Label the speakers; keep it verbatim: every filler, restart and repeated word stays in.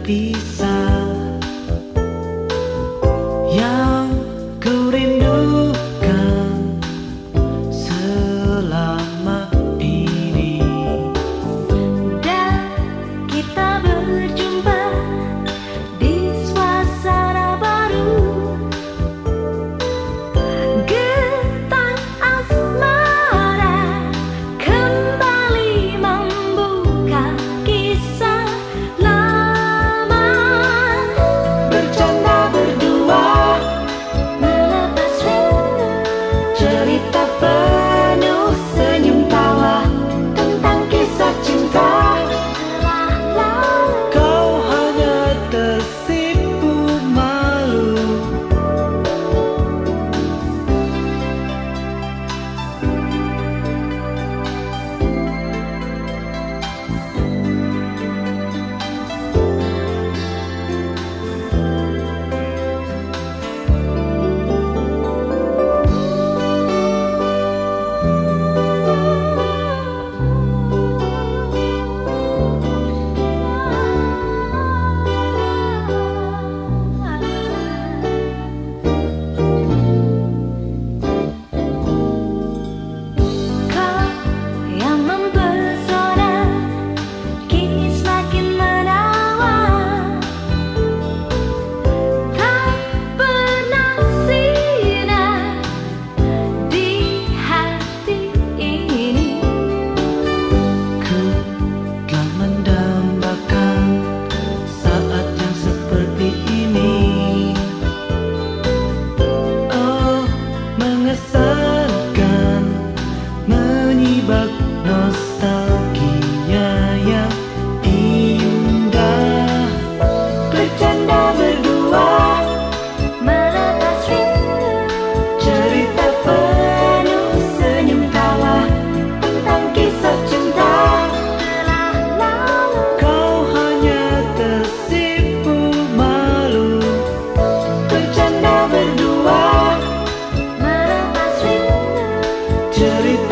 Speaker 1: terpisah. Yang ku rindukan selama ini.
Speaker 2: Dan kita berjumpa di suasana baru, getah asmara kembali membuka kisah lama.
Speaker 1: Bercanda berdua,
Speaker 2: Melepas rindu,
Speaker 1: cerita penuh senyum tawa tentang kisah cinta.
Speaker 2: telah lalu.
Speaker 1: Kau hanya tersipu malu.
Speaker 2: Kau yang mempesona kini semakin menawan, tak pernah sinar di hati ini.
Speaker 1: Ku telah mendambakan saat yang seperti ini. Oh, mengesankan, menyibak nostalgia yang indah. Bercanda berdua,
Speaker 2: Melepas rindu,
Speaker 1: cerita penuh senyum tawa tentang kisah cinta.
Speaker 2: telah lalu.
Speaker 1: Kau hanya tersipu malu. Bercanda berdua,
Speaker 2: Melepas rindu,
Speaker 1: cerita